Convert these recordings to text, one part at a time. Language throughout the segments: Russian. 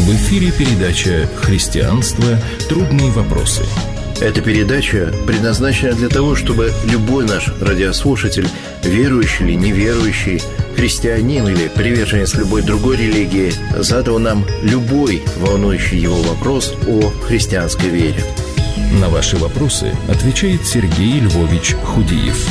В эфире передача «Христианство. Трудные вопросы». Эта передача предназначена для того, чтобы любой наш радиослушатель, верующий или неверующий, христианин или приверженец любой другой религии, задал нам любой волнующий его вопрос о христианской вере. На ваши вопросы отвечает Сергей Львович Худиев.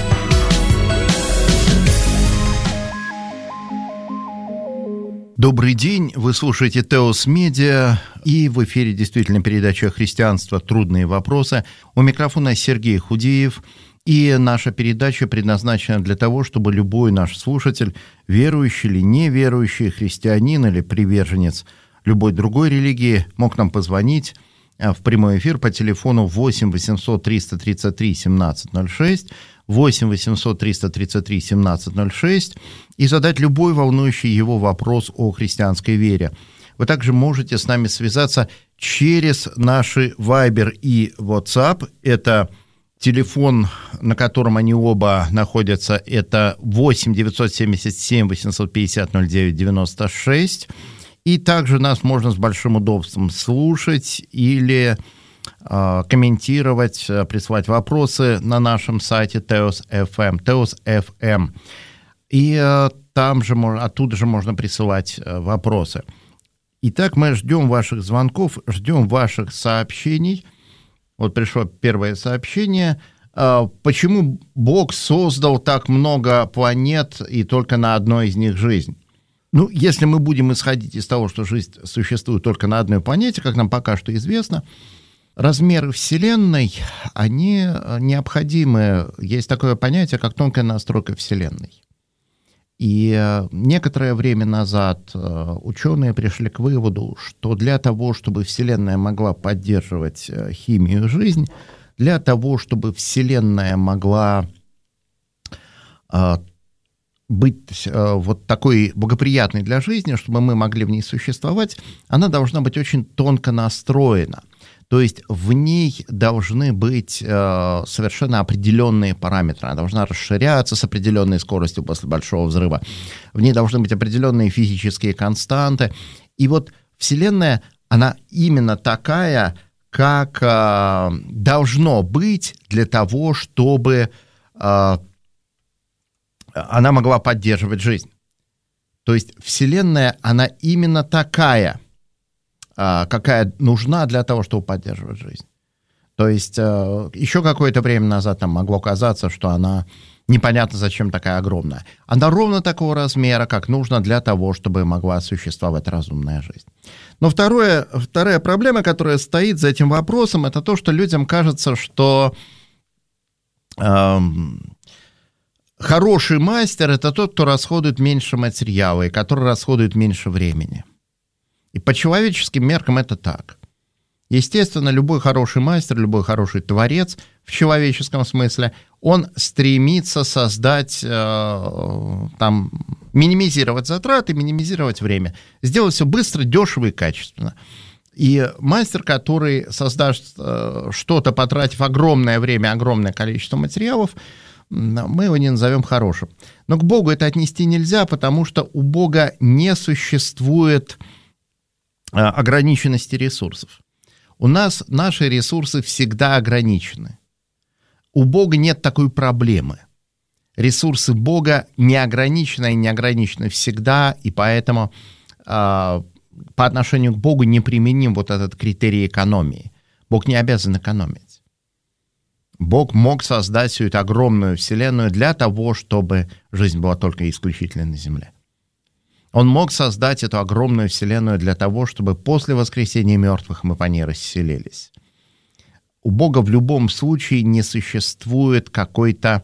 Добрый день, вы слушаете Теос Медиа, и в эфире действительно передача «Христианство. Трудные вопросы». У микрофона Сергей Худиев, и наша передача предназначена для того, чтобы любой наш слушатель, верующий или неверующий, христианин или приверженец любой другой религии, мог нам позвонить в прямой эфир по телефону 8 800 333 1706, 8 800 333 1706 и задать любой волнующий его вопрос о христианской вере. Вы также можете с нами связаться через наши Viber и WhatsApp. Это телефон, на котором они оба находятся, это 8 977 850 09 96. И также нас можно с большим удобством слушать или комментировать, присылать вопросы на нашем сайте Teos FM. И там же, оттуда же можно присылать вопросы. Итак, мы ждем ваших звонков, ждем ваших сообщений. Вот пришло первое сообщение. Почему Бог создал так много планет и только на одной из них жизнь? Ну, если мы будем исходить из того, что жизнь существует только на одной планете, как нам пока что известно, размеры Вселенной, они необходимы. Есть такое понятие, как тонкая настройка Вселенной. И некоторое время назад ученые пришли к выводу, что для того, чтобы Вселенная могла поддерживать химию жизни, для того, чтобы Вселенная могла быть вот такой благоприятной для жизни, чтобы мы могли в ней существовать, она должна быть очень тонко настроена. То есть в ней должны быть совершенно определенные параметры. Она должна расширяться с определенной скоростью после большого взрыва. В ней должны быть определенные физические константы. И вот Вселенная, она именно такая, как должно быть для того, чтобы она могла поддерживать жизнь. То есть Вселенная, она именно такая, какая нужна для того, чтобы поддерживать жизнь. То есть еще какое-то время назад там могло казаться, что она непонятно зачем такая огромная. Она ровно такого размера, как нужно для того, чтобы могла существовать разумная жизнь. Но вторая проблема, которая стоит за этим вопросом, это то, что людям кажется, что хороший мастер – это тот, кто расходует меньше материала и который расходует меньше времени. И по человеческим меркам это так. Естественно, любой хороший мастер, любой хороший творец в человеческом смысле, он стремится создать, минимизировать затраты, минимизировать время. Сделать все быстро, дешево и качественно. И мастер, который создаст что-то, потратив огромное время, огромное количество материалов, мы его не назовем хорошим. Но к Богу это отнести нельзя, потому что у Бога не существует ограниченности ресурсов. У нас наши ресурсы всегда ограничены. У Бога нет такой проблемы. Ресурсы Бога не ограничены и не ограничены всегда, и поэтому по отношению к Богу неприменим вот этот критерий экономии. Бог не обязан экономить. Бог мог создать всю эту огромную вселенную для того, чтобы жизнь была только исключительно на земле. Он мог создать эту огромную вселенную для того, чтобы после воскресения мертвых мы по ней расселились. У Бога в любом случае не существует какой-то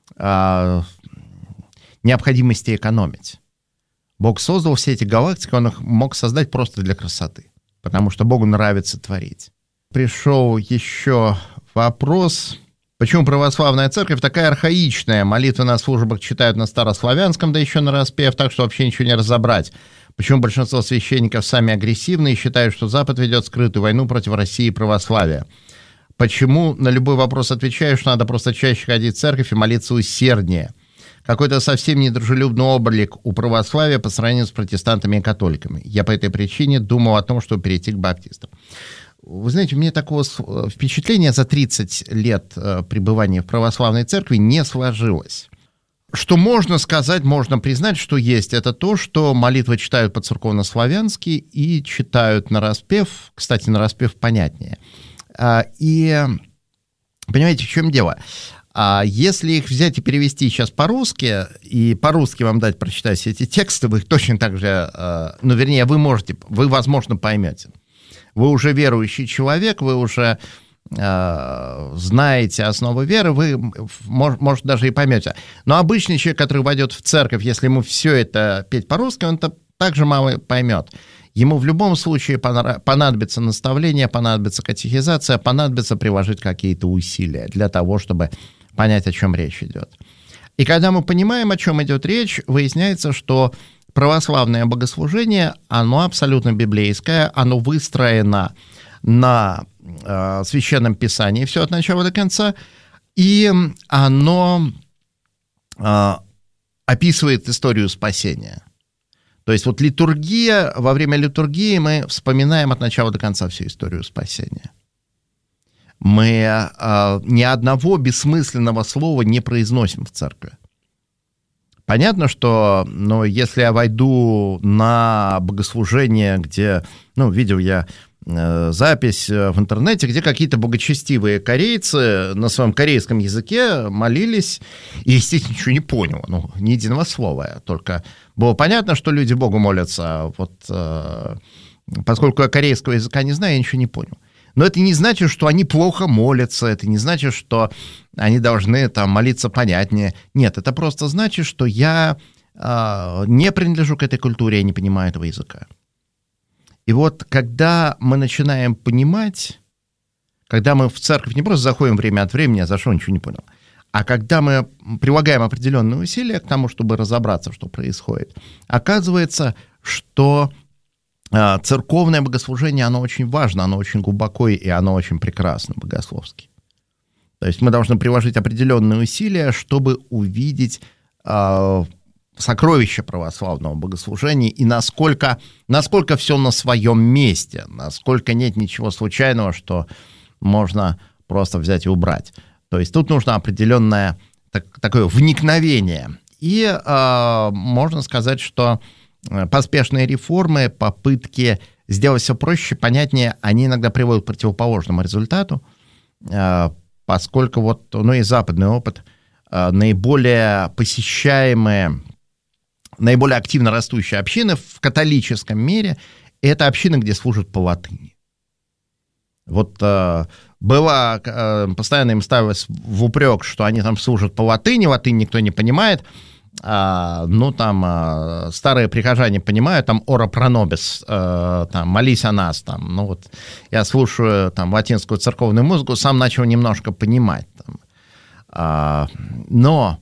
необходимости экономить. Бог создал все эти галактики, он их мог создать просто для красоты, потому что Богу нравится творить. Пришел еще вопрос: почему православная церковь такая архаичная? Молитвы на службах читают на старославянском, да еще нараспев, так что вообще ничего не разобрать. Почему большинство священников сами агрессивны и считают, что Запад ведет скрытую войну против России и православия? Почему на любой вопрос отвечаю, что надо просто чаще ходить в церковь и молиться усерднее? какой-то совсем недружелюбный облик у православия по сравнению с протестантами и католиками. Я по этой причине думал о том, чтобы перейти к баптистам. Вы знаете, у меня такого впечатления за 30 лет пребывания в православной церкви не сложилось. Что можно сказать, можно признать, что есть, это то, что молитвы читают по-церковно-славянски и читают нараспев. Кстати, нараспев понятнее. И понимаете, в чем дело? Если их взять и перевести сейчас по-русски, и по-русски вам дать прочитать все эти тексты, вы их точно так же, вы, возможно, поймете. Вы уже верующий человек, вы уже знаете основы веры, вы, может, даже и поймете. Но обычный человек, который войдет в церковь, если ему все это петь по-русски, он это также мало поймет. Ему в любом случае понадобится наставление, понадобится катехизация, понадобится приложить какие-то усилия для того, чтобы понять, о чем речь идет. И когда мы понимаем, о чем идет речь, выясняется, что православное богослужение, оно абсолютно библейское, оно выстроено на Священном Писании, все от начала до конца, и оно описывает историю спасения. То есть вот литургия, во время литургии мы вспоминаем от начала до конца всю историю спасения. Мы ни одного бессмысленного слова не произносим в церкви. Понятно, что если я войду на богослужение, где, видел я запись в интернете, где какие-то богочестивые корейцы на своем корейском языке молились, и, естественно, ничего не понял, ни единого слова. Только было понятно, что люди Богу молятся. Поскольку я корейского языка не знаю, я ничего не понял. Но это не значит, что они плохо молятся, это не значит, что они должны молиться понятнее. Нет, это просто значит, что я не принадлежу к этой культуре, я не понимаю этого языка. И вот когда мы начинаем понимать, когда мы в церковь не просто заходим время от времени, я зашел, ничего не понял, а когда мы прилагаем определенные усилия к тому, чтобы разобраться, что происходит, оказывается, что церковное богослужение, оно очень важно, оно очень глубоко и оно очень прекрасно богословски. То есть мы должны приложить определенные усилия, чтобы увидеть сокровища православного богослужения и насколько все на своем месте, насколько нет ничего случайного, что можно просто взять и убрать. То есть тут нужно определенное такое вникновение. И можно сказать, что поспешные реформы, попытки сделать все проще, понятнее, они иногда приводят к противоположному результату, поскольку и западный опыт, наиболее посещаемые, наиболее активно растущие общины в католическом мире — это общины, где служат по латыни. Постоянно им ставилось в упрек, что они там служат по латыни, латынь никто не понимает. Старые прихожане понимают, «ора про нобис», «молись о нас», я слушаю латинскую церковную музыку, сам начал немножко понимать. Но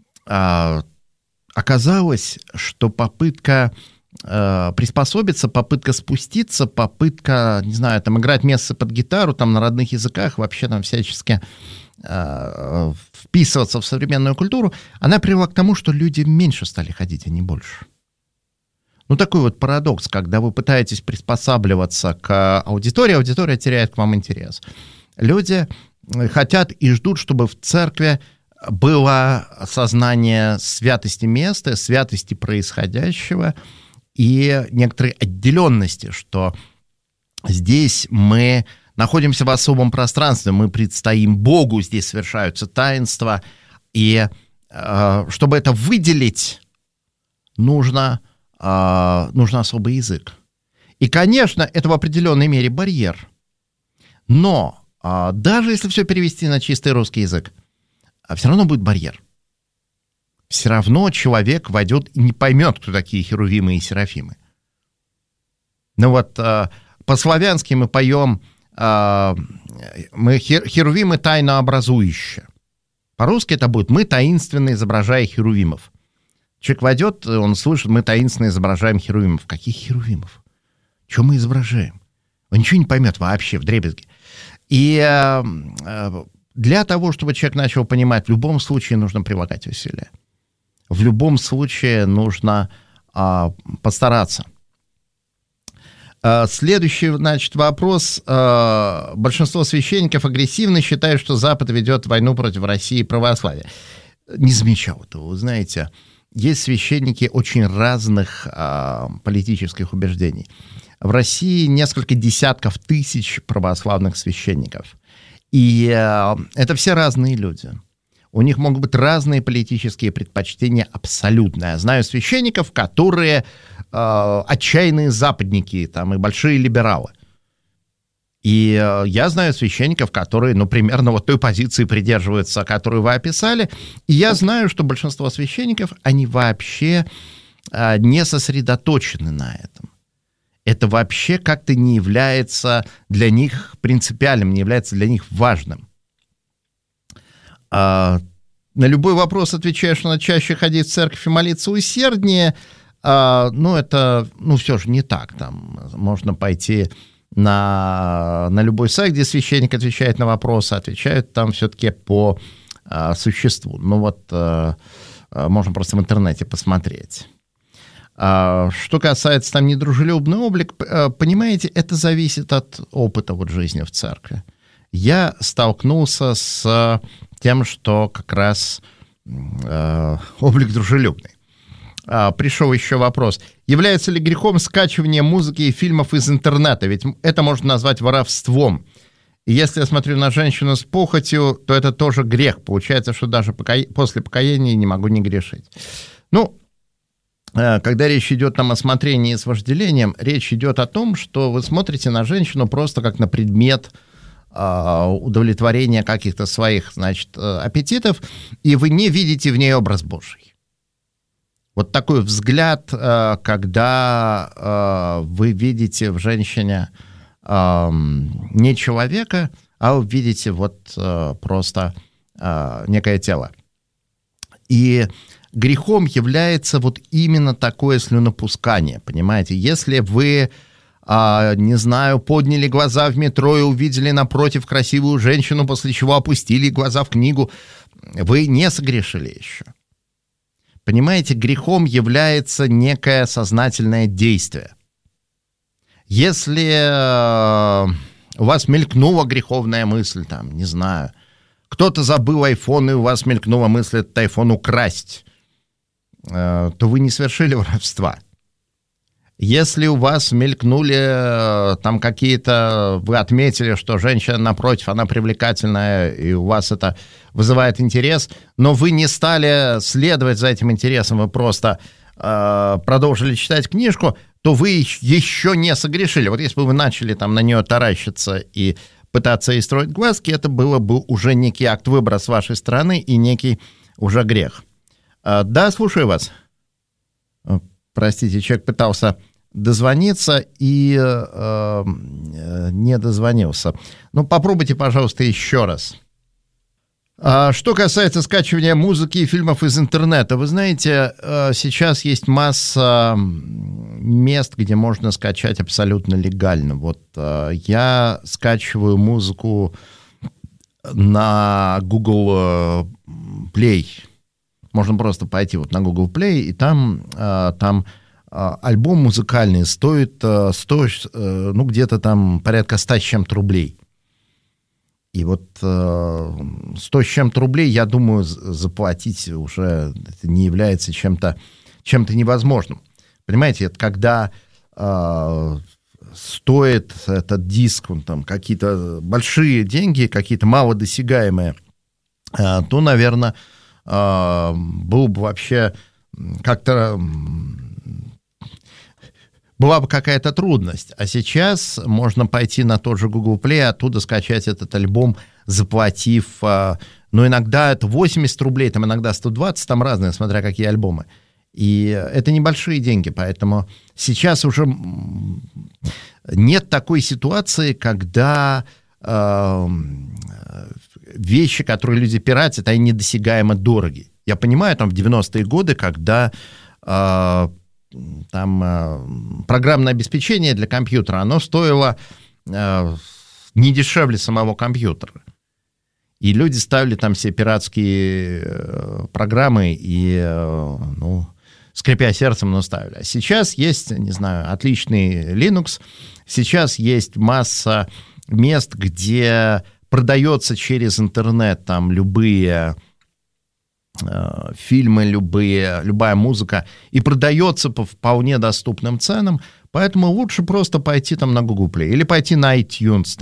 оказалось, что попытка приспособиться, попытка спуститься, попытка, играть мессы под гитару на родных языках, вообще всячески вписываться в современную культуру, она привела к тому, что люди меньше стали ходить, а не больше. Такой парадокс, когда вы пытаетесь приспосабливаться к аудитории, аудитория теряет к вам интерес. Люди хотят и ждут, чтобы в церкви было осознание святости места, святости происходящего и некоторой отделенности, что здесь мы находимся в особом пространстве, мы предстоим Богу, здесь совершаются таинства, и чтобы это выделить, нужно особый язык. И, конечно, это в определенной мере барьер. Но даже если все перевести на чистый русский язык, все равно будет барьер. Все равно человек войдет и не поймет, кто такие херувимы и серафимы. По-славянски мы поем мы херувимы тайнообразующие. По-русски это будет «мы таинственно изображая херувимов». Человек войдет, он слышит, мы таинственно изображаем херувимов. Каких херувимов? Что мы изображаем? Он ничего не поймет вообще вдребезги. И для того, чтобы человек начал понимать, в любом случае нужно прилагать усилия. в любом случае нужно постараться. Следующий, значит, вопрос. Большинство священников агрессивно считают, что Запад ведет войну против России и православия. Не замечал этого, вы знаете. Есть священники очень разных политических убеждений. В России несколько десятков тысяч православных священников. И это все разные люди. У них могут быть разные политические предпочтения абсолютно. Я знаю священников, которые отчаянные западники там, и большие либералы. И я знаю священников, которые, примерно вот той позиции придерживаются, которую вы описали. И я знаю, что большинство священников, они вообще не сосредоточены на этом. Это вообще как-то не является для них принципиальным, не является для них важным. На любой вопрос отвечаю, что надо чаще ходить в церковь и молиться усерднее. Это, все же не так. Там можно пойти на любой сайт, где священник отвечает на вопросы, отвечают там все-таки по существу. Можно просто в интернете посмотреть. Что касается там недружелюбный облик, понимаете, это зависит от опыта жизни в церкви. Я столкнулся с тем, что как раз облик дружелюбный. Пришел еще вопрос. Является ли грехом скачивание музыки и фильмов из интернета? Ведь это можно назвать воровством. И если я смотрю на женщину с похотью, то это тоже грех. Получается, что даже после покаяния не могу не грешить. Когда речь идет о смотрении с вожделением, речь идет о том, что вы смотрите на женщину просто как на предмет удовлетворения каких-то своих, аппетитов, и вы не видите в ней образ Божий. Вот такой взгляд, когда вы видите в женщине не человека, а вы видите просто некое тело. И грехом является именно такое слюнопускание, понимаете? Если вы, подняли глаза в метро и увидели напротив красивую женщину, после чего опустили глаза в книгу, вы не согрешили еще. Понимаете, грехом является некое сознательное действие. Если у вас мелькнула греховная мысль, кто-то забыл айфон, и у вас мелькнула мысль этот айфон украсть, то вы не совершили воровства. Если у вас мелькнули какие-то, вы отметили, что женщина напротив, она привлекательная, и у вас это вызывает интерес, но вы не стали следовать за этим интересом, вы просто продолжили читать книжку, то вы еще не согрешили. Вот если бы вы начали на нее таращиться и пытаться ей строить глазки, это было бы уже некий акт выбора с вашей стороны и некий уже грех. Да, слушаю вас. Простите, человек пытался дозвониться и не дозвонился. Попробуйте, пожалуйста, еще раз. Что касается скачивания музыки и фильмов из интернета, вы знаете, сейчас есть масса мест, где можно скачать абсолютно легально. Я скачиваю музыку на Google Play. Можно просто пойти на Google Play, и там альбом музыкальный стоит где-то порядка 100 с чем-то рублей. И 100 с чем-то рублей, я думаю, заплатить уже не является чем-то невозможным. Понимаете, это когда стоит этот диск, какие-то большие деньги, какие-то малодосягаемые, то, наверное, было бы вообще как-то... Была бы какая-то трудность. А сейчас можно пойти на тот же Google Play, оттуда скачать этот альбом, заплатив... иногда это 80 рублей, иногда 120, разные, смотря какие альбомы. И это небольшие деньги, поэтому сейчас уже нет такой ситуации, когда вещи, которые люди пиратят, они недосягаемо дороги. Я понимаю, в 90-е годы, когда программное обеспечение для компьютера, оно стоило не дешевле самого компьютера. И люди ставили там все пиратские программы и, скрипя сердцем, но ставили. А сейчас есть, не знаю, отличный Linux, сейчас есть масса мест, где продается через интернет там любые фильмы, любая музыка, и продается по вполне доступным ценам, поэтому лучше просто пойти там на Google Play или пойти на iTunes,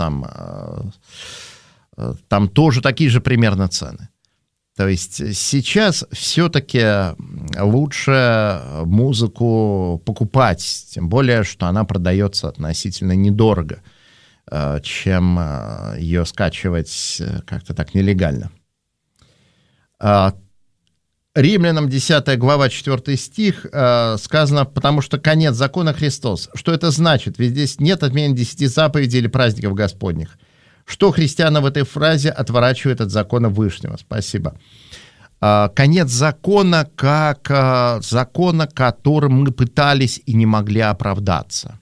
там тоже такие же примерно цены. То есть сейчас все-таки лучше музыку покупать, тем более, что она продается относительно недорого, чем ее скачивать как-то так нелегально. Римлянам 10 глава 4 стих сказано, потому что конец закона Христос. Что это значит? Ведь здесь нет отмены 10 заповедей или праздников Господних. Что христиана в этой фразе отворачивает от закона Вышнего? Спасибо. Конец закона как закона, которым мы пытались и не могли оправдаться.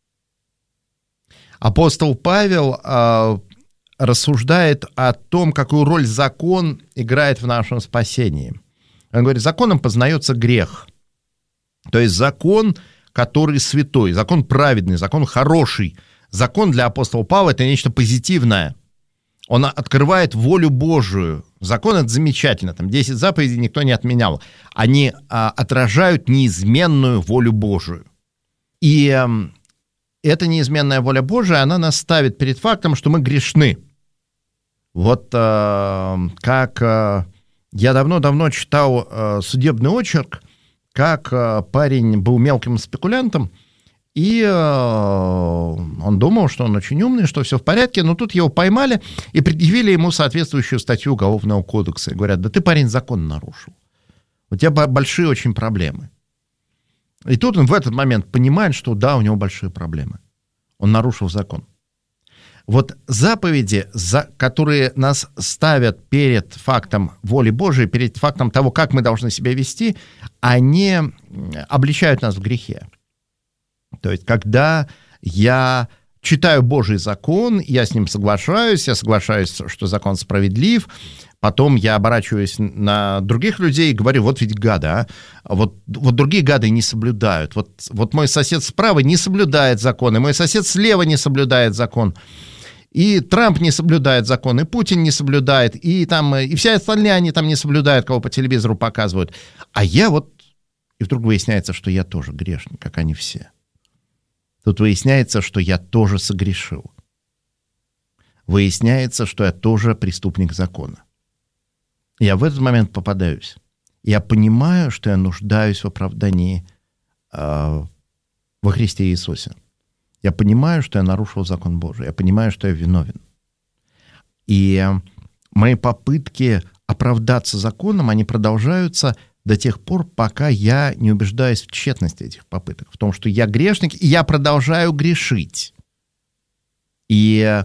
Апостол Павел рассуждает о том, какую роль закон играет в нашем спасении. Он говорит, законом познается грех. То есть закон, который святой, закон праведный, закон хороший. Закон для апостола Павла — это нечто позитивное. Он открывает волю Божию. Закон — это замечательно. Там 10 заповедей никто не отменял. Они отражают неизменную волю Божию. И эта неизменная воля Божия, она нас ставит перед фактом, что мы грешны. Вот как я давно-давно читал судебный очерк, как парень был мелким спекулянтом, и он думал, что он очень умный, что все в порядке, но тут его поймали и предъявили ему соответствующую статью Уголовного кодекса. И говорят, да ты, парень, закон нарушил. У тебя большие очень проблемы. И тут он в этот момент понимает, что да, у него большие проблемы. Он нарушил закон. Вот заповеди, которые нас ставят перед фактом воли Божией, перед фактом того, как мы должны себя вести, они обличают нас в грехе. То есть, когда я читаю Божий закон, я с ним соглашаюсь, что закон справедлив, потом я оборачиваюсь на других людей и говорю, вот ведь гады, а? Вот другие гады не соблюдают. Вот мой сосед справа не соблюдает закон, и мой сосед слева не соблюдает закон. И Трамп не соблюдает закон, и Путин не соблюдает, и все остальные они там не соблюдают, кого по телевизору показывают. А я и вдруг выясняется, что я тоже грешник, как они все. Тут выясняется, что я тоже согрешил. Выясняется, что я тоже преступник закона. Я в этот момент попадаюсь. Я понимаю, что я нуждаюсь в оправдании во Христе Иисусе. Я понимаю, что я нарушил закон Божий. Я понимаю, что я виновен. И мои попытки оправдаться законом, они продолжаются до тех пор, пока я не убеждаюсь в тщетности этих попыток. В том, что я грешник, и я продолжаю грешить. И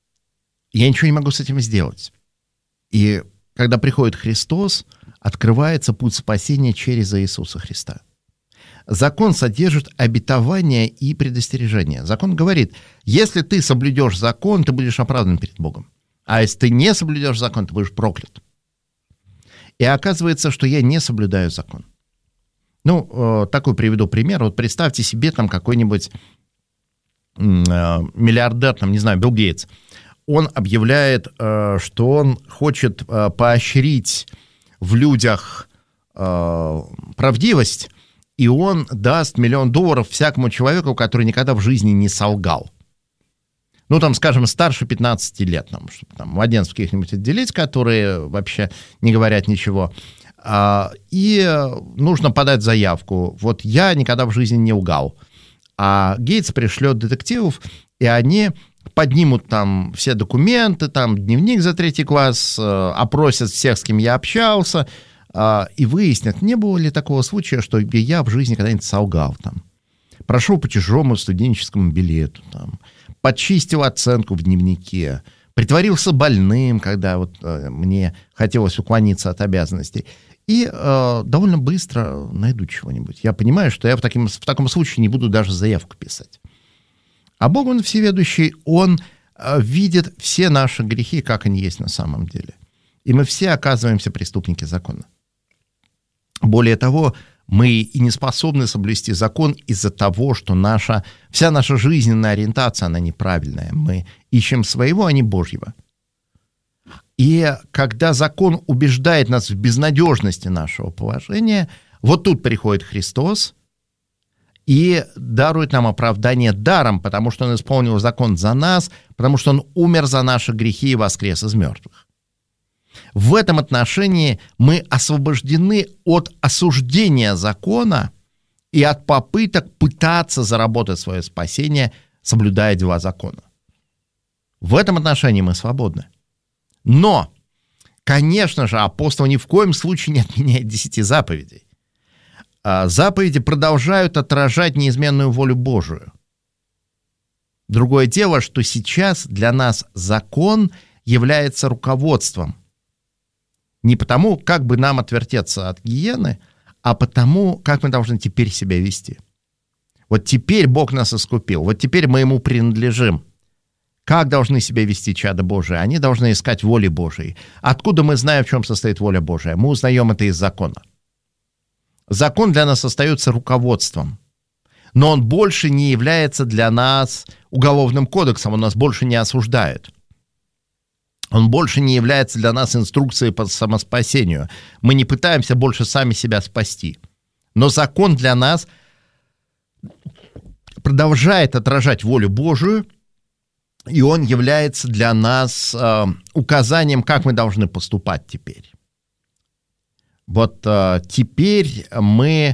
я ничего не могу с этим сделать. И когда приходит Христос, открывается путь спасения через Иисуса Христа. Закон содержит обетование и предостережение. Закон говорит, если ты соблюдешь закон, ты будешь оправдан перед Богом. А если ты не соблюдешь закон, ты будешь проклят. И оказывается, что я не соблюдаю закон. Такой приведу пример. Вот представьте себе там какой-нибудь миллиардер, Билл Гейтс. Он объявляет, что он хочет поощрить в людях правдивость, и он даст $1 миллион всякому человеку, который никогда в жизни не солгал. Скажем, старше 15 лет, чтобы младенцев каких-нибудь отделить, которые вообще не говорят ничего. И нужно подать заявку. Вот я никогда в жизни не лгал. А Гейтс пришлет детективов, и они поднимут там все документы, там дневник за 3 класс, опросят всех, с кем я общался, и выяснят, не было ли такого случая, что я в жизни когда-нибудь солгал там. Прошел по чужому студенческому билету, подчистил оценку в дневнике, притворился больным, когда мне хотелось уклониться от обязанностей. И довольно быстро найду чего-нибудь. Я понимаю, что я в таком случае не буду даже заявку писать. А Бог, Он всеведущий, Он видит все наши грехи, как они есть на самом деле. И мы все оказываемся преступники закона. Более того, мы и не способны соблюсти закон из-за того, что вся наша жизненная ориентация, она неправильная. Мы ищем своего, а не Божьего. И когда закон убеждает нас в безнадежности нашего положения, вот тут приходит Христос и дарует нам оправдание даром, потому что Он исполнил закон за нас, потому что Он умер за наши грехи и воскрес из мертвых. В этом отношении мы освобождены от осуждения закона и от попыток пытаться заработать свое спасение, соблюдая дела закона. В этом отношении мы свободны. Но, конечно же, апостол ни в коем случае не отменяет 10 заповедей. Заповеди продолжают отражать неизменную волю Божию. Другое дело, что сейчас для нас закон является руководством. Не потому, как бы нам отвертеться от гиены, а потому, как мы должны теперь себя вести. Вот теперь Бог нас искупил, вот теперь мы Ему принадлежим. Как должны себя вести чада Божии? Они должны искать воли Божией. Откуда мы знаем, в чем состоит воля Божия? Мы узнаем это из закона. Закон для нас остается руководством, но он больше не является для нас уголовным кодексом, он нас больше не осуждает. Он больше не является для нас инструкцией по самоспасению. Мы не пытаемся больше сами себя спасти. Но закон для нас продолжает отражать волю Божию, и он является для нас указанием, как мы должны поступать теперь. Вот теперь мы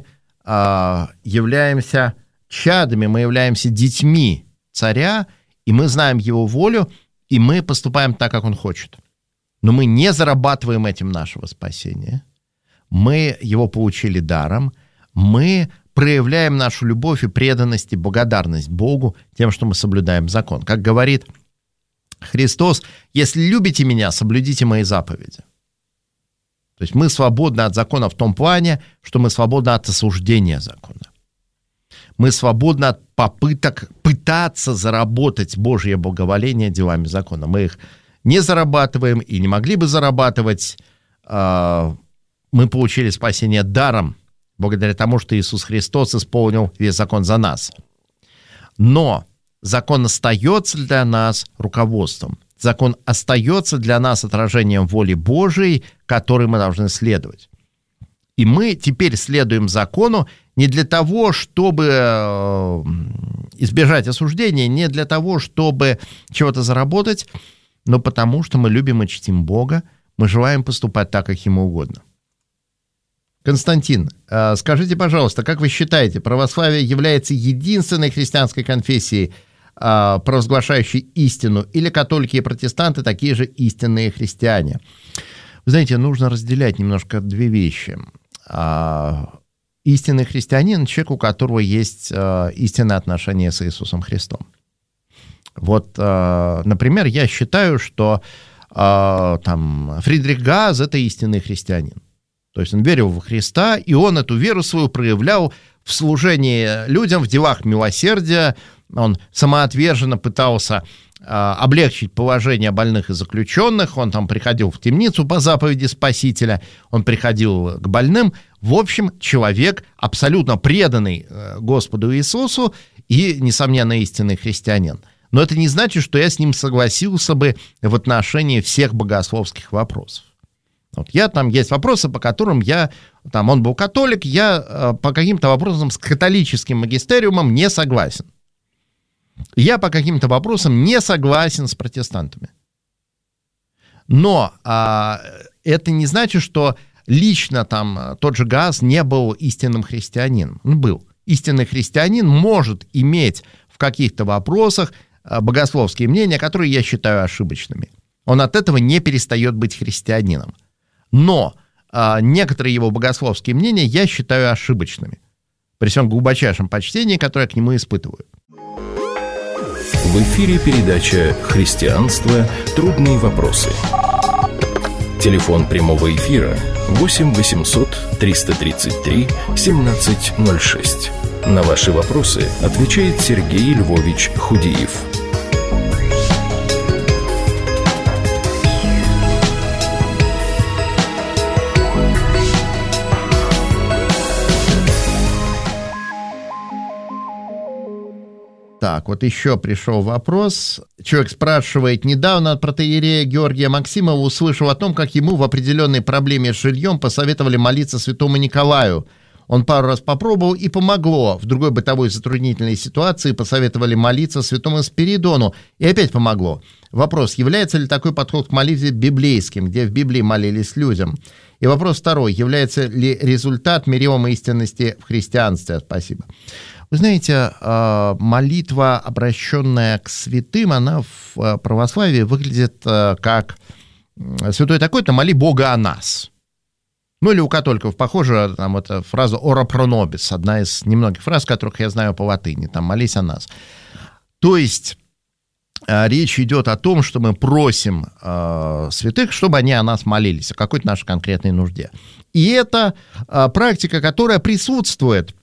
являемся чадами, мы являемся детьми царя, и мы знаем его волю, и мы поступаем так, как он хочет. Но мы не зарабатываем этим нашего спасения. Мы его получили даром. Мы проявляем нашу любовь и преданность и благодарность Богу тем, что мы соблюдаем закон. Как говорит Христос: «Если любите меня, соблюдите мои заповеди». То есть мы свободны от закона в том плане, что мы свободны от осуждения закона. Мы свободны от попыток пытаться заработать Божье благоволение делами закона. Мы их не зарабатываем и не могли бы зарабатывать. Мы получили спасение даром, благодаря тому, что Иисус Христос исполнил весь закон за нас. Но закон остается для нас руководством. Закон остается для нас отражением воли Божией, которой мы должны следовать. И мы теперь следуем закону не для того, чтобы избежать осуждения, не для того, чтобы чего-то заработать, но потому что мы любим и чтим Бога, мы желаем поступать так, как Ему угодно. Константин, скажите, пожалуйста, как вы считаете, православие является единственной христианской конфессией, провозглашающей истину, или католики и протестанты такие же истинные христиане? Вы знаете, нужно разделять немножко две вещи. Истинный христианин — человек, у которого есть истинное отношение с Иисусом Христом. Вот, например, я считаю, что Фридрих Гаас — это истинный христианин. То есть он верил во Христа, и он эту веру свою проявлял в служении людям, в делах милосердия. Он самоотверженно пытался облегчить положение больных и заключенных. Он там приходил в темницу по заповеди Спасителя, он приходил к больным. В общем, человек абсолютно преданный Господу Иисусу и, несомненно, истинный христианин. Но это не значит, что я с ним согласился бы в отношении всех богословских вопросов. Вот есть вопросы, по которым он был католик, я по каким-то вопросам с католическим магистериумом не согласен. Я по каким-то вопросам не согласен с протестантами. Но это не значит, что лично тот же Гаас не был истинным христианином. Он был. Истинный христианин может иметь в каких-то вопросах богословские мнения, которые я считаю ошибочными. Он от этого не перестает быть христианином. Но некоторые его богословские мнения я считаю ошибочными, при всем глубочайшем почтении, которое я к нему испытываю. В эфире передача «Христианство. Трудные вопросы». Телефон прямого эфира 8 800 333 1706. На ваши вопросы отвечает Сергей Львович Худиев. Так, вот еще пришел вопрос. Человек спрашивает: недавно от протоиерея Георгия Максимова услышал о том, как ему в определенной проблеме с жильем посоветовали молиться святому Николаю. Он пару раз попробовал, и помогло. В другой бытовой затруднительной ситуации посоветовали молиться святому Спиридону, и опять помогло. Вопрос: является ли такой подход к молитве библейским, где в Библии молились людям? И вопрос второй: является ли результат мерилом истинности в христианстве? Спасибо. Вы знаете, молитва, обращенная к святым, она в православии выглядит как «святой такой-то, моли Бога о нас». Ну, или у католиков похожа там эта фраза «ора про нобис», одна из немногих фраз, которых я знаю по латыни, там «молись о нас». То есть речь идет о том, что мы просим святых, чтобы они о нас молились, о какой-то нашей конкретной нужде. И это практика, которая присутствует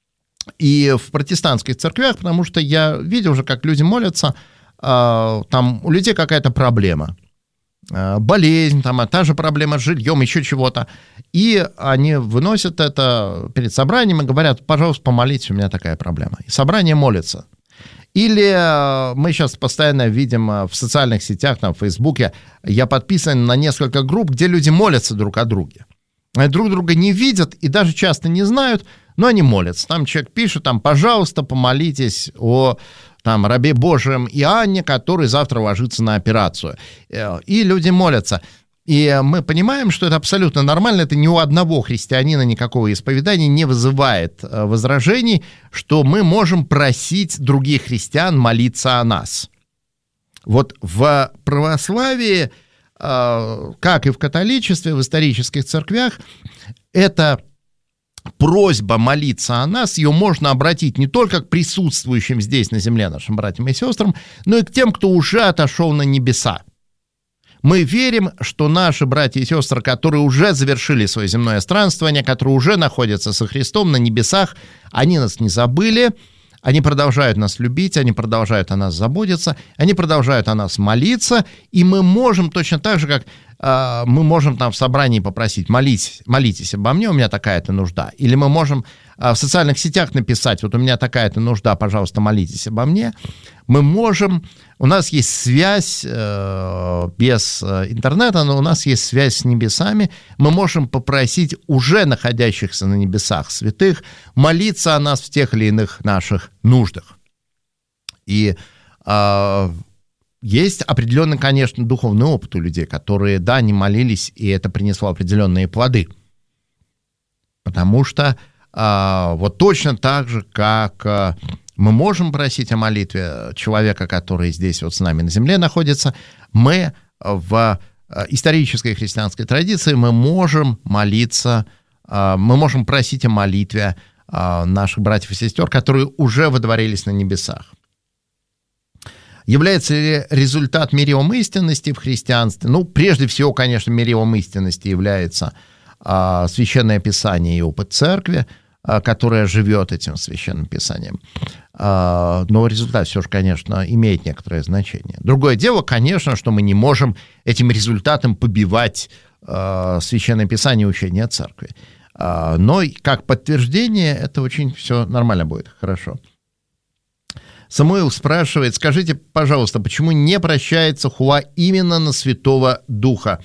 и в протестантских церквях, потому что я видел уже, как люди молятся, там у людей какая-то проблема, болезнь, там, та же проблема с жильем, еще чего-то. И они выносят это перед собранием и говорят: пожалуйста, помолитесь, у меня такая проблема. И собрание молится. Или мы сейчас постоянно видим в социальных сетях, там, в Фейсбуке, я подписан на несколько групп, где люди молятся друг о друге. Друг друга не видят и даже часто не знают, но они молятся. Там человек пишет: там, пожалуйста, помолитесь о там, рабе Божьем Иоанне, который завтра ложится на операцию. И люди молятся. И мы понимаем, что это абсолютно нормально, это ни у одного христианина никакого исповедания не вызывает возражений, что мы можем просить других христиан молиться о нас. Вот в православии, как и в католичестве, в исторических церквях, эта просьба молиться о нас, ее можно обратить не только к присутствующим здесь на земле нашим братьям и сестрам, но и к тем, кто уже отошел на небеса. Мы верим, что наши братья и сестры, которые уже завершили свое земное странствование, которые уже находятся со Христом на небесах, они нас не забыли, они продолжают нас любить, они продолжают о нас заботиться, они продолжают о нас молиться, и мы можем точно так же, как мы можем там в собрании попросить: молитесь обо мне, у меня такая-то нужда. Или мы можем в социальных сетях написать: вот у меня такая-то нужда, пожалуйста, молитесь обо мне. Мы можем, у нас есть связь без интернета, но у нас есть связь с небесами. Мы можем попросить уже находящихся на небесах святых молиться о нас в тех или иных наших нуждах. И есть определенный, конечно, духовный опыт у людей, которые, да, не молились, и это принесло определенные плоды. Потому что вот точно так же, как мы можем просить о молитве человека, который здесь вот с нами на земле находится, мы в исторической христианской традиции мы можем молиться, мы можем просить о молитве наших братьев и сестер, которые уже водворились на небесах. Является ли результат мерилом истинности в христианстве? Ну, прежде всего, конечно, мерилом истинности является Священное Писание и опыт церкви, которая живет этим Священным Писанием. Но результат все же, конечно, имеет некоторое значение. Другое дело, конечно, что мы не можем этим результатом побивать Священное Писание и учение церкви. Но как подтверждение это очень все нормально будет, хорошо. Самуил спрашивает: скажите, пожалуйста, почему не прощается хуа именно на Святого Духа?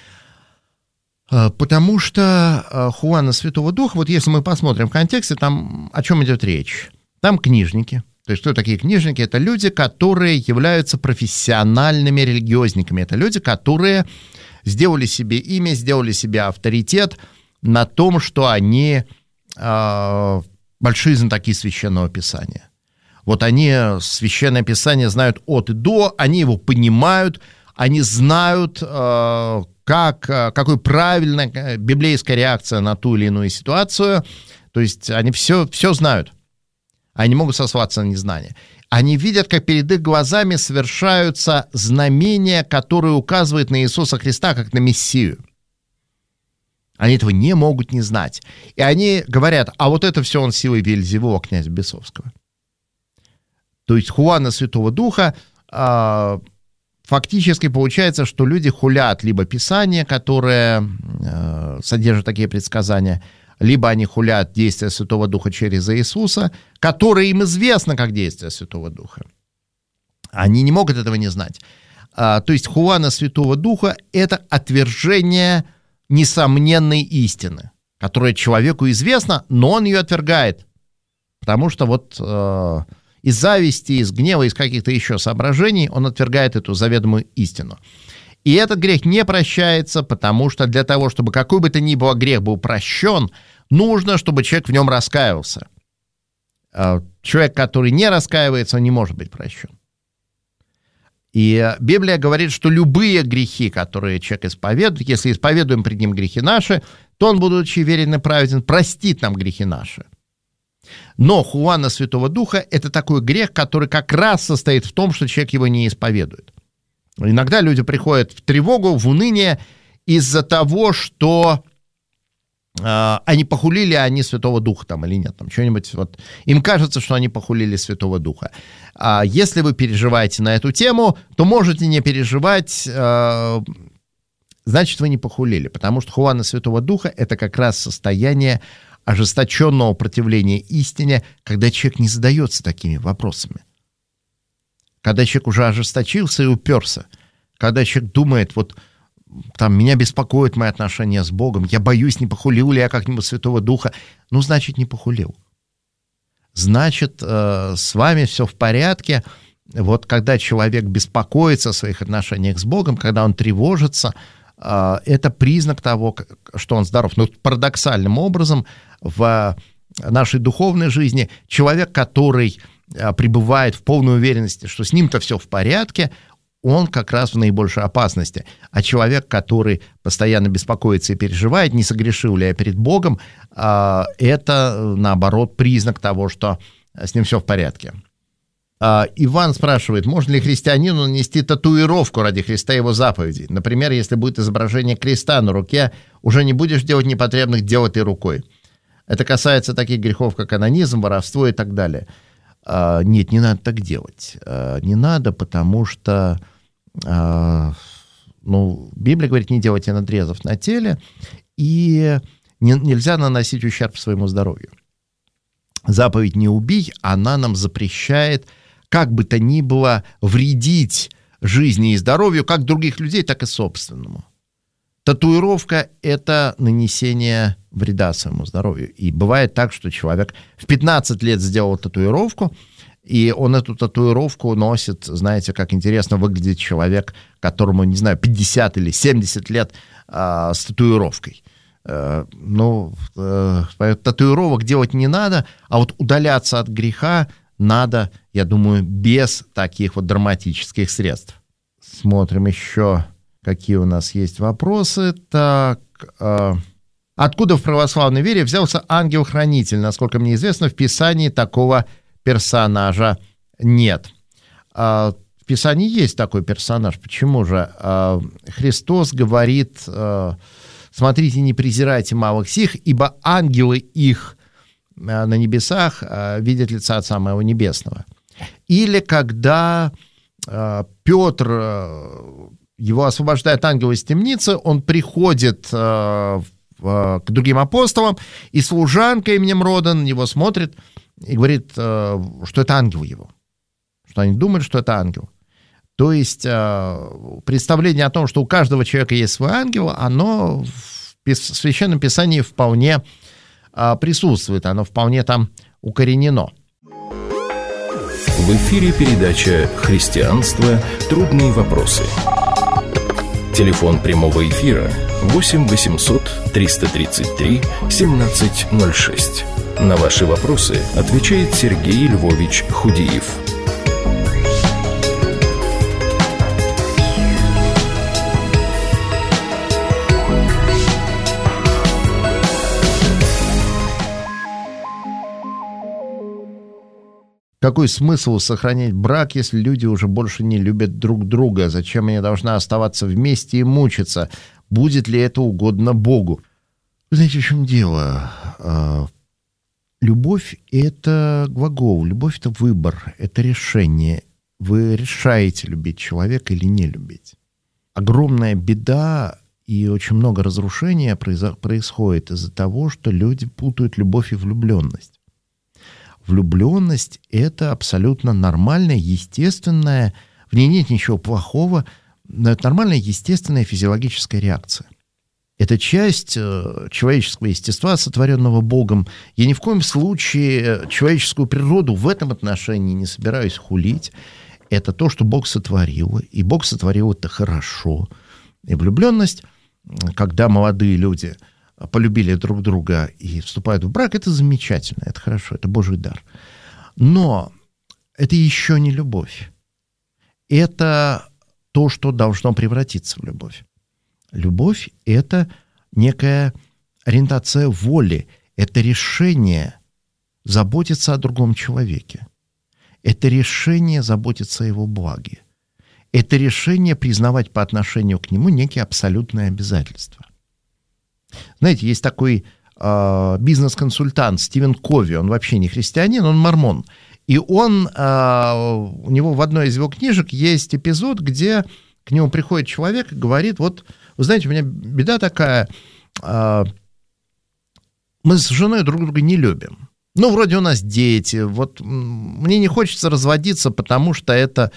Потому что хуа на Святого Духа, вот если мы посмотрим в контексте, там о чем идет речь? Там книжники. То есть кто такие книжники? Это люди, которые являются профессиональными религиозниками. Это люди, которые сделали себе имя, сделали себе авторитет на том, что они большие знатоки Священного Писания. Вот они Священное Писание знают от и до, они его понимают, они знают, какой правильная библейская реакция на ту или иную ситуацию. То есть они все знают. Они могут сослаться на незнание. Они видят, как перед их глазами совершаются знамения, которые указывают на Иисуса Христа как на Мессию. Они этого не могут не знать. И они говорят: а вот это все он силой Вельзевула, князя Бесовского. То есть хуа на Святого Духа, фактически получается, что люди хулят либо Писание, которое содержит такие предсказания, либо они хулят действие Святого Духа через Иисуса, которое им известно как действие Святого Духа. Они не могут этого не знать. То есть хула на Святого Духа – это отвержение несомненной истины, которая человеку известна, но он ее отвергает. Потому что вот из зависти, из гнева, из каких-то еще соображений он отвергает эту заведомую истину. И этот грех не прощается, потому что для того, чтобы какой бы то ни был грех был прощен, нужно, чтобы человек в нем раскаивался. Человек, который не раскаивается, он не может быть прощен. И Библия говорит, что любые грехи, которые человек исповедует, если исповедуем пред ним грехи наши, то он, будучи верен и праведен, простит нам грехи наши. Но хула на Святого Духа – это такой грех, который как раз состоит в том, что человек его не исповедует. Иногда люди приходят в тревогу, в уныние из-за того, что они похулили, они Святого Духа там или нет, там что-нибудь. Вот. Им кажется, что они похулили Святого Духа. Если вы переживаете на эту тему, то можете не переживать, значит, вы не похулили, потому что хула на Святого Духа – это как раз состояние ожесточенного противления истине, когда человек не задается такими вопросами. Когда человек уже ожесточился и уперся, когда человек думает, вот там меня беспокоит мои отношения с Богом, я боюсь, не похулил ли я как-нибудь Святого Духа, ну, значит, не похулил. Значит, с вами все в порядке. Вот когда человек беспокоится о своих отношениях с Богом, когда он тревожится, это признак того, что он здоров. Но парадоксальным образом в нашей духовной жизни человек, который пребывает в полной уверенности, что с ним-то все в порядке, он как раз в наибольшей опасности. А человек, который постоянно беспокоится и переживает, не согрешил ли я перед Богом, это, наоборот, признак того, что с ним все в порядке. Иван спрашивает, можно ли христианину нанести татуировку ради Христа и его заповедей? Например, если будет изображение креста на руке, уже не будешь делать непотребных дел этой рукой. Это касается таких грехов, как анонизм, воровство и так далее. Нет, не надо так делать. Не надо, потому что Библия говорит, не делайте надрезов на теле, и нельзя наносить ущерб своему здоровью. Заповедь «не убий», она нам запрещает как бы то ни было вредить жизни и здоровью как других людей, так и собственному. Татуировка – это нанесение вреда своему здоровью. И бывает так, что человек в 15 лет сделал татуировку, и он эту татуировку носит, знаете, как интересно выглядит человек, которому, не знаю, 50 или 70 лет с татуировкой. Татуировок делать не надо, а вот удаляться от греха надо, я думаю, без таких вот драматических средств. Смотрим еще, какие у нас есть вопросы. Так, откуда в православной вере взялся ангел-хранитель? Насколько мне известно, в Писании такого персонажа нет. В Писании есть такой персонаж. Почему же? Христос говорит: смотрите, не презирайте малых сих, ибо ангелы их на небесах видят лица Отца моего Небесного. Или когда Петр, его освобождает ангел из темницы, он приходит к другим апостолам, и служанка именем Рода на него смотрит и говорит, что это ангел его, что они думают, что это ангел. То есть представление о том, что у каждого человека есть свой ангел, оно в Священном Писании вполне присутствует, оно вполне там укоренено. В эфире передача «Христианство. Трудные вопросы». Телефон прямого эфира 8 800 333 1706. На ваши вопросы отвечает Сергей Львович Худиев. Какой смысл сохранять брак, если люди уже больше не любят друг друга? Зачем они должны оставаться вместе и мучиться? Будет ли это угодно Богу? Вы знаете, в чем дело? Любовь – это глагол, любовь – это выбор, это решение. Вы решаете, любить человека или не любить. Огромная беда, И очень много разрушения происходит из-за того, что люди путают любовь и влюбленность. Влюбленность – это абсолютно нормальная, естественная, в ней нет ничего плохого, но это нормальная, естественная физиологическая реакция. Это часть человеческого естества, сотворенного Богом. Я ни в коем случае человеческую природу в этом отношении не собираюсь хулить. Это то, что Бог сотворил, и Бог сотворил это хорошо. И влюбленность, когда молодые люди полюбили друг друга и вступают в брак, это замечательно, это хорошо, это Божий дар. Но это еще не любовь. Это то, что должно превратиться в любовь. Любовь – это некая ориентация воли, это решение заботиться о другом человеке. Это решение заботиться о его благе. Это решение признавать по отношению к нему некие абсолютные обязательства. Знаете, есть такой бизнес-консультант Стивен Кови, он вообще не христианин, он мормон. И он, у него в одной из его книжек есть эпизод, где к нему приходит человек и говорит, вот, вы знаете, у меня беда такая, мы с женой друг друга не любим. Ну, вроде у нас дети, вот мне не хочется разводиться, потому что это,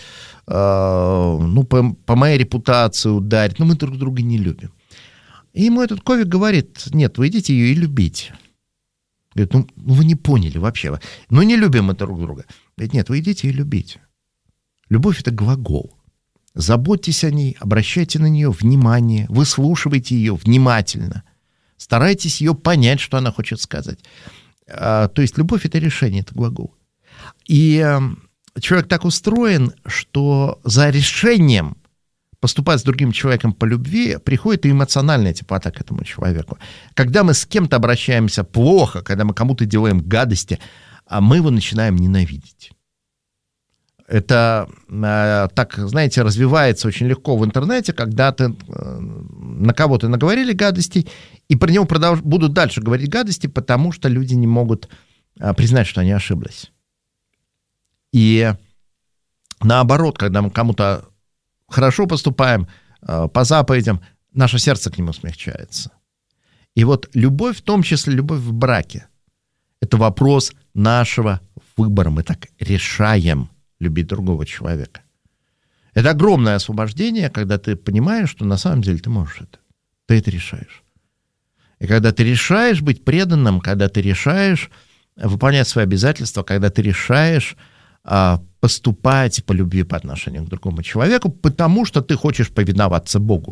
по моей репутации ударит, но мы друг друга не любим. И ему этот Кови говорит, нет, вы идите ее и любите. Говорит, ну вы не поняли вообще, ну не любим мы друг друга. Говорит, нет, вы идите и любите. Любовь — это глагол. Заботьтесь о ней, обращайте на нее внимание, выслушивайте ее внимательно, старайтесь ее понять, что она хочет сказать. То есть любовь — это решение, это глагол. И человек так устроен, что за решением поступать с другим человеком по любви приходит и эмоциональная теплота к этому человеку. Когда мы с кем-то обращаемся плохо, когда мы кому-то делаем гадости, мы его начинаем ненавидеть. Это, так, знаете, развивается очень легко в интернете, когда ты на кого-то наговорили гадостей, и про него будут дальше говорить гадости, потому что люди не могут признать, что они ошиблись. И наоборот, когда мы кому-то хорошо поступаем, по заповедям, наше сердце к нему смягчается. И вот любовь, в том числе любовь в браке, это вопрос нашего выбора. Мы так решаем любить другого человека. Это огромное освобождение, когда ты понимаешь, что на самом деле ты можешь это. Ты это решаешь. И когда ты решаешь быть преданным, когда ты решаешь выполнять свои обязательства, когда ты решаешь поступать по любви по отношению к другому человеку, потому что ты хочешь повиноваться Богу,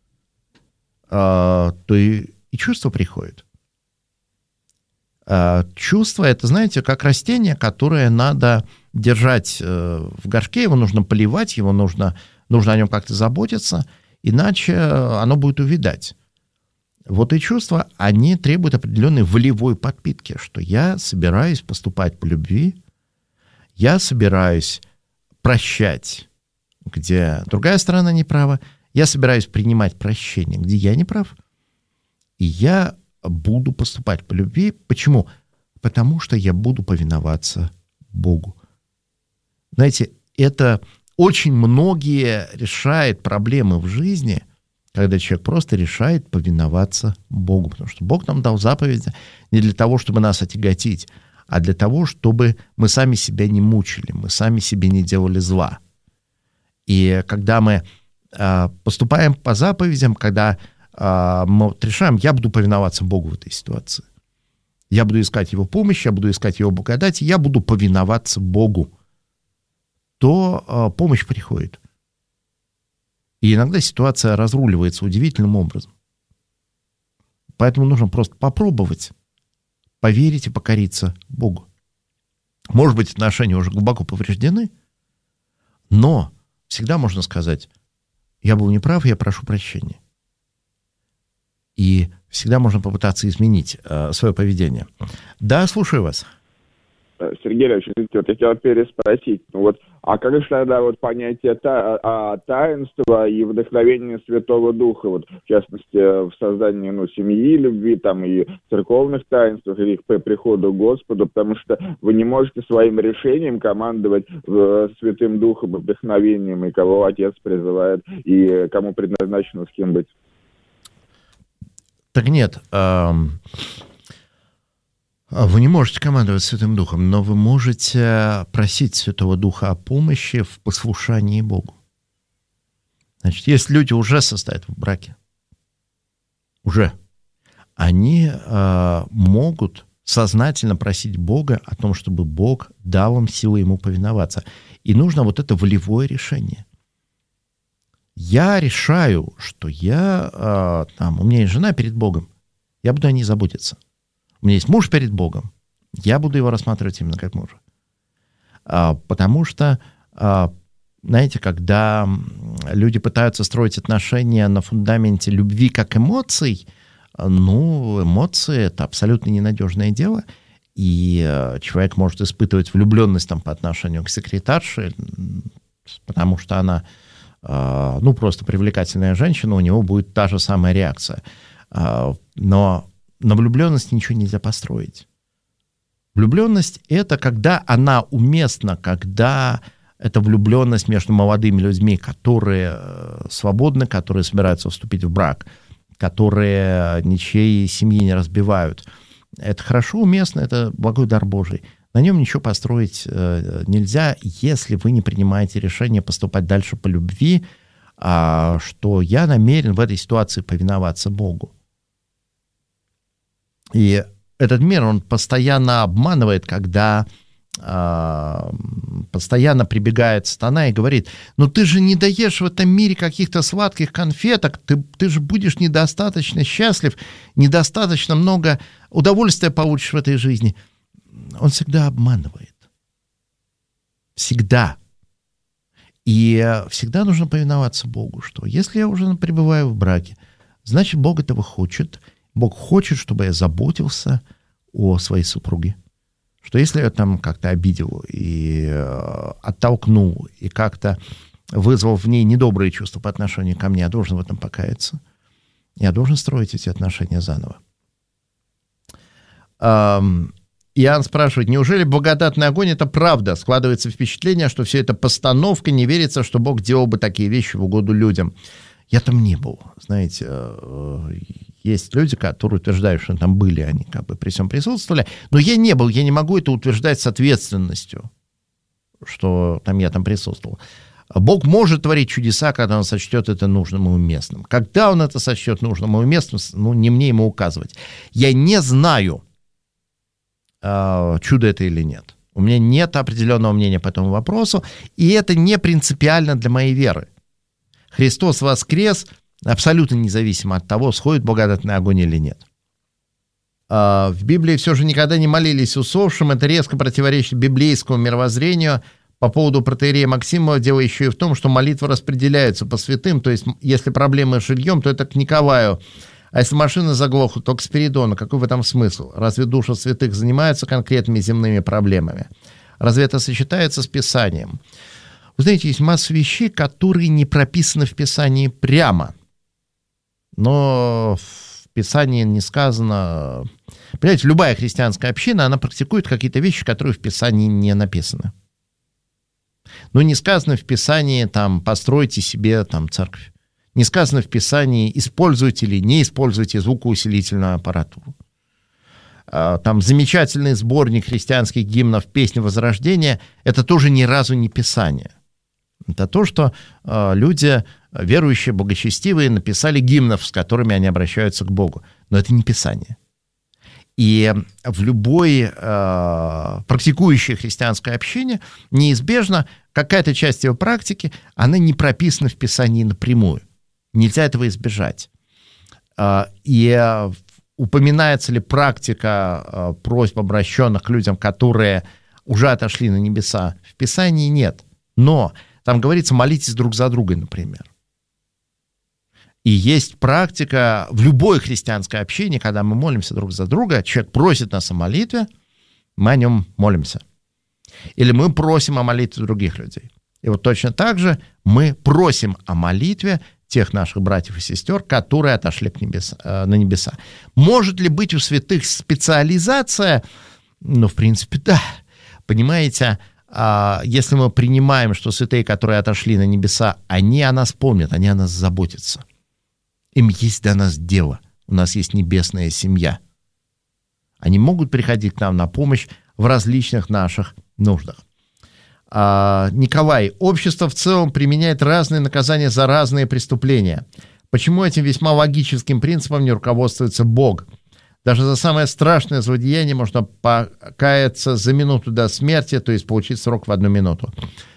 то и чувство приходит. Чувство — это, знаете, как растение, которое надо держать в горшке, его нужно поливать, его нужно о нем как-то заботиться, иначе оно будет увядать. Вот и чувства, они требуют определенной волевой подпитки, что я собираюсь поступать по любви, я собираюсь прощать, где другая сторона не права, я собираюсь принимать прощение, где я не прав, и я буду поступать по любви. Почему? Потому что я буду повиноваться Богу. Знаете, это очень многие решает проблемы в жизни, когда человек просто решает повиноваться Богу, потому что Бог нам дал заповеди не для того, чтобы нас отяготить, а для того, чтобы мы сами себя не мучили, мы сами себе не делали зла. И когда мы поступаем по заповедям, когда мы решаем, я буду повиноваться Богу в этой ситуации, я буду искать Его помощи, я буду искать Его благодати, я буду повиноваться Богу, то помощь приходит. И иногда ситуация разруливается удивительным образом. Поэтому нужно просто попробовать поверить и покориться Богу. Может быть, отношения уже глубоко повреждены, но всегда можно сказать, я был неправ, я прошу прощения. И всегда можно попытаться изменить свое поведение. Да, слушаю вас. Сергей Ильич, вот я хотел переспросить, а как же тогда понятие таинства и вдохновения Святого Духа, в частности, в создании семьи, любви, и церковных таинствах, или их по приходу к Господу, потому что вы не можете своим решением командовать Святым Духом, вдохновением, и кого Отец призывает, и кому предназначено с кем быть. Так нет, вы не можете командовать Святым Духом, но вы можете просить Святого Духа о помощи в послушании Богу. Значит, если люди уже состоят в браке, они могут сознательно просить Бога о том, чтобы Бог дал им силы ему повиноваться. И нужно вот это волевое решение. Я решаю, что у меня есть жена перед Богом, я буду о ней заботиться. У меня есть муж перед Богом, я буду его рассматривать именно как мужа. Потому что, знаете, когда люди пытаются строить отношения на фундаменте любви как эмоций, эмоции — это абсолютно ненадежное дело, и человек может испытывать влюбленность по отношению к секретарше, потому что она просто привлекательная женщина, у него будет та же самая реакция. Но на влюбленность ничего нельзя построить. Влюбленность — это когда она уместна, когда это влюбленность между молодыми людьми, которые свободны, которые собираются вступить в брак, которые ничьей семьи не разбивают. Это хорошо, уместно, это благой дар Божий. На нем ничего построить нельзя, если вы не принимаете решение поступать дальше по любви, что я намерен в этой ситуации повиноваться Богу. И этот мир, он постоянно обманывает, когда постоянно прибегает сатана и говорит: ты же не даешь в этом мире каких-то сладких конфеток, ты же будешь недостаточно счастлив, недостаточно много удовольствия получишь в этой жизни. Он всегда обманывает. Всегда. И всегда нужно повиноваться Богу, что если я уже пребываю в браке, значит, Бог этого хочет. Бог хочет, чтобы я заботился о своей супруге. Что если я как-то обидел и оттолкнул, и как-то вызвал в ней недобрые чувства по отношению ко мне, я должен в этом покаяться. Я должен строить эти отношения заново. Иоанн спрашивает: неужели благодатный огонь — это правда? Складывается впечатление, что все это постановка, не верится, что Бог делал бы такие вещи в угоду людям. Я там не был. Знаете, есть люди, которые утверждают, что там были, они при всем присутствовали, но я не был, я не могу это утверждать с ответственностью, что я там присутствовал. Бог может творить чудеса, когда Он сочтет это нужным и уместным. Когда Он это сочтет нужным и уместным, не мне ему указывать. Я не знаю, чудо это или нет. У меня нет определенного мнения по этому вопросу, и это не принципиально для моей веры. Христос воскрес абсолютно независимо от того, сходит благодатный огонь или нет. В Библии все же никогда не молились усопшим. Это резко противоречит библейскому мировоззрению. По поводу протоиерея Максимова дело еще и в том, что молитвы распределяются по святым. То есть, если проблемы с жильем, то это к Николаю. А если машина заглохла, то к Спиридону. Какой в этом смысл? Разве души святых занимаются конкретными земными проблемами? Разве это сочетается с Писанием? Вы знаете, есть масса вещей, которые не прописаны в Писании прямо. Но в Писании не сказано... Понимаете, любая христианская община, она практикует какие-то вещи, которые в Писании не написаны. Но не сказано в Писании, постройте себе церковь. Не сказано в Писании, используйте или не используйте звукоусилительную аппаратуру. Замечательный сборник христианских гимнов «Песни Возрождения» — это тоже ни разу не Писание. Это то, что люди, верующие, благочестивые, написали гимнов, с которыми они обращаются к Богу. Но это не Писание. И в любой практикующей христианской общине неизбежно какая-то часть его практики, она не прописана в Писании напрямую. Нельзя этого избежать. И упоминается ли практика просьб, обращенных к людям, которые уже отошли на небеса? В Писании нет. Но там говорится: молитесь друг за друга, например. И есть практика в любой христианской общине, когда мы молимся друг за друга, человек просит нас о молитве, мы о нем молимся. Или мы просим о молитве других людей. И вот точно так же мы просим о молитве тех наших братьев и сестер, которые отошли на небеса. Может ли быть у святых специализация? В принципе, да. Понимаете, если мы принимаем, что святые, которые отошли на небеса, они о нас помнят, они о нас заботятся. Им есть до нас дело. у нас есть небесная семья. Они могут приходить к нам на помощь в различных наших нуждах. Николай, общество в целом применяет разные наказания за разные преступления. Почему этим весьма логическим принципом не руководствуется Бог? Даже за самое страшное злодеяние можно покаяться за минуту до смерти, то есть получить срок в 1 минуту.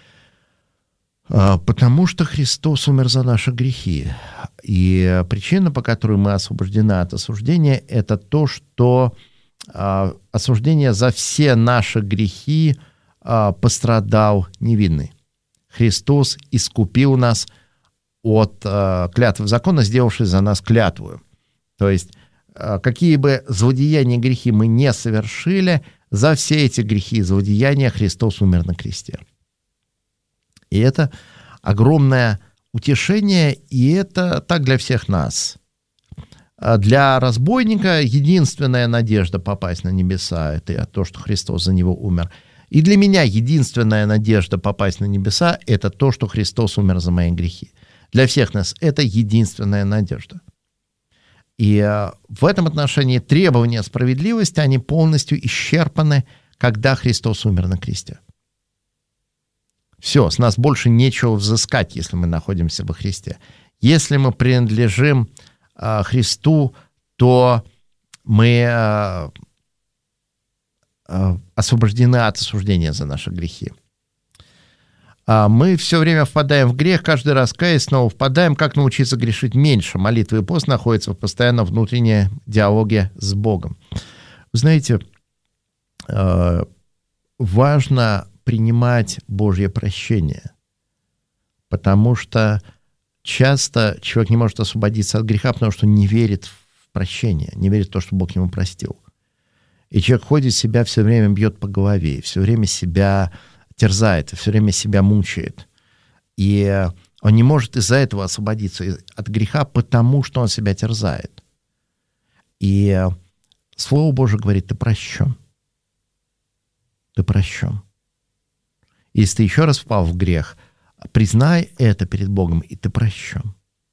Потому что Христос умер за наши грехи. И причина, по которой мы освобождены от осуждения, это то, что осуждение за все наши грехи пострадал невинный. Христос искупил нас от клятвы закона, сделавший за нас клятву. То есть, какие бы злодеяния и грехи мы не совершили, за все эти грехи и злодеяния Христос умер на кресте. И это огромное утешение, и это так для всех нас. Для разбойника единственная надежда попасть на небеса – это то, что Христос за него умер. И для меня единственная надежда попасть на небеса – это то, что Христос умер за мои грехи. Для всех нас это единственная надежда. И в этом отношении требования справедливости, они полностью исчерпаны, когда Христос умер на кресте. Все, с нас больше нечего взыскать, если мы находимся во Христе. Если мы принадлежим Христу, то мы освобождены от осуждения за наши грехи. Мы все время впадаем в грех, каждый раз каясь, снова впадаем. Как научиться грешить меньше? Молитва и пост находятся в постоянном внутреннем диалоге с Богом. Вы знаете, важно принимать Божье прощение, потому что часто человек не может освободиться от греха, потому что не верит в прощение, не верит в то, что Бог ему простил. И человек ходит, себя все время бьет по голове, все время себя терзает, все время себя мучает. И он не может из-за этого освободиться от греха, потому что он себя терзает. И Слово Божие говорит: ты прощен. Ты прощен. Если ты еще раз впал в грех, признай это перед Богом, и ты прощен.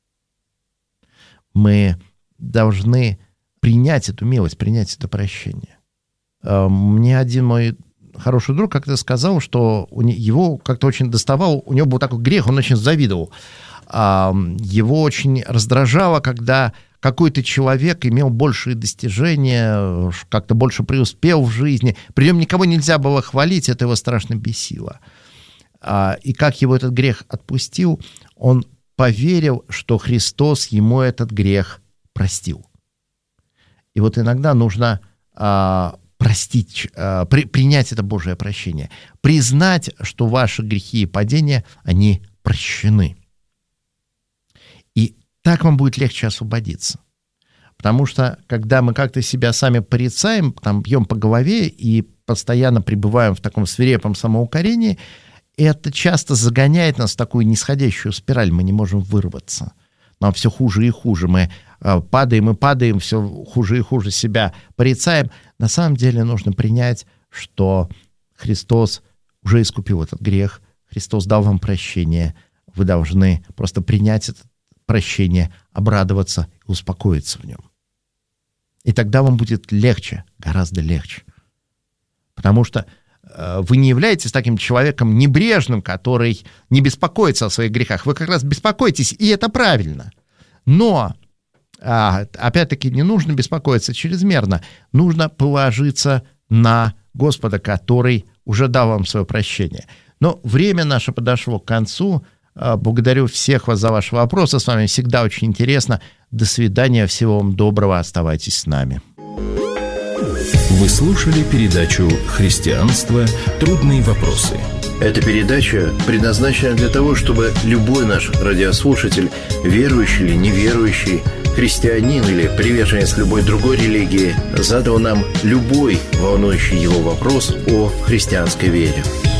Мы должны принять эту милость, принять это прощение. Мне один мой хороший друг как-то сказал, что его как-то очень доставал, у него был такой грех, он очень завидовал. Его очень раздражало, когда какой-то человек имел большие достижения, как-то больше преуспел в жизни, при нем никого нельзя было хвалить, это его страшно бесило. И как его этот грех отпустил, он поверил, что Христос ему этот грех простил. И вот иногда нужно простить, принять это Божие прощение, признать, что ваши грехи и падения, они прощены. И так вам будет легче освободиться. Потому что, когда мы как-то себя сами порицаем, там, бьем по голове и постоянно пребываем в таком свирепом самоукорении, это часто загоняет нас в такую нисходящую спираль, мы не можем вырваться. Нам все хуже и хуже, мы падаем и падаем, все хуже и хуже себя порицаем. На самом деле нужно принять, что Христос уже искупил этот грех, Христос дал вам прощение, вы должны просто принять это прощение, обрадоваться и успокоиться в нем. И тогда вам будет легче, гораздо легче. Потому что вы не являетесь таким человеком небрежным, который не беспокоится о своих грехах. Вы как раз беспокоитесь, и это правильно. Но, опять-таки, не нужно беспокоиться чрезмерно. Нужно положиться на Господа, который уже дал вам свое прощение. Но время наше подошло к концу. Благодарю всех вас за ваши вопросы. С вами всегда очень интересно. До свидания. Всего вам доброго. Оставайтесь с нами. Вы слушали передачу «Христианство. Трудные вопросы». Эта передача предназначена для того, чтобы любой наш радиослушатель, верующий или неверующий, христианин или приверженец любой другой религии, задал нам любой волнующий его вопрос о христианской вере.